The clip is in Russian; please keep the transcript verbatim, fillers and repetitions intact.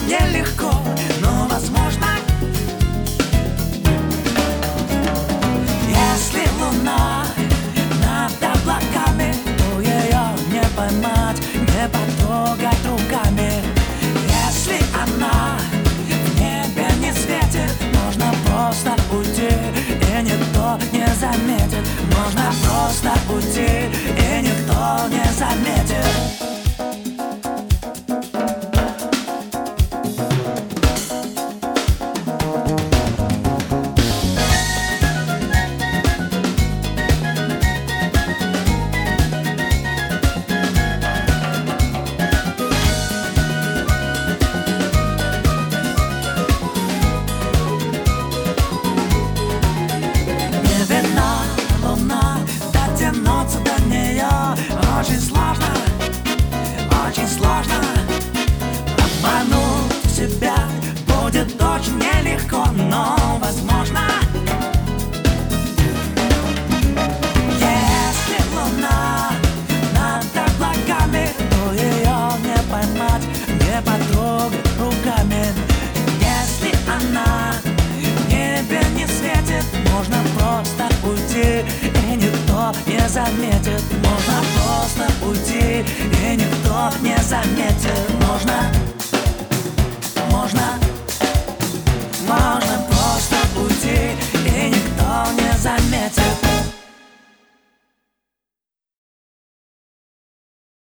нелегко, но возможно. Если луна над облаками, то ее не поймать, не потрогать руками. Если она в небе не светит, можно просто уйти, и никто не заметит. Можно просто уйти, и никто не заметит. Очень сложно, очень сложно. Обмануть себя будет очень нелегко, но возможно. Если луна над облаками, то ее не поймать, не потрогать руками. Если она в небе не светит, можно просто уйти, и никто не заметит. Можно просто уйти, и никто не заметит. Можно